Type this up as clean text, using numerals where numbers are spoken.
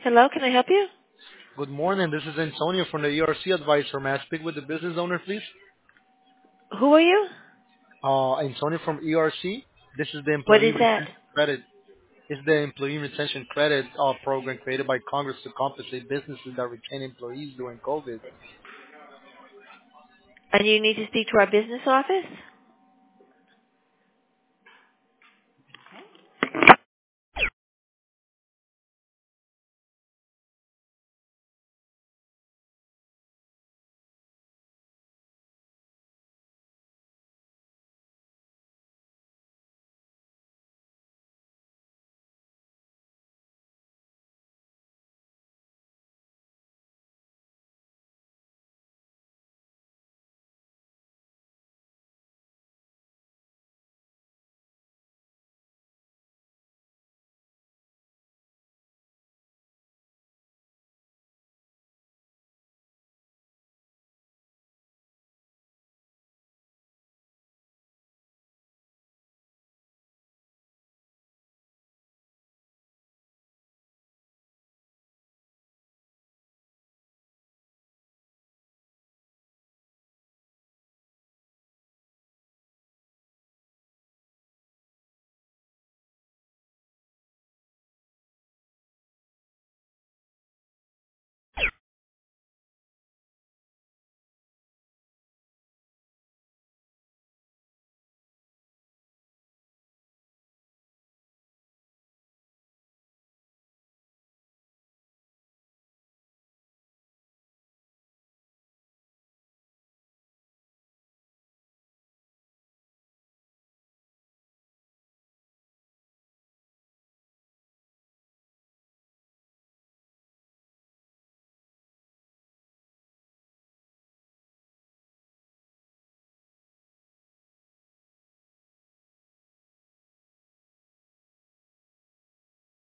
Hello, can I help you? Good morning. This is Antonio from the ERC Advisor. May I speak with the business owner, please? Who are you? Antonio from ERC. This is the What Employee is that? Retention Credit. It's the Employee Retention Credit program created by Congress to compensate businesses that retain employees during COVID. And you need to speak to our business office?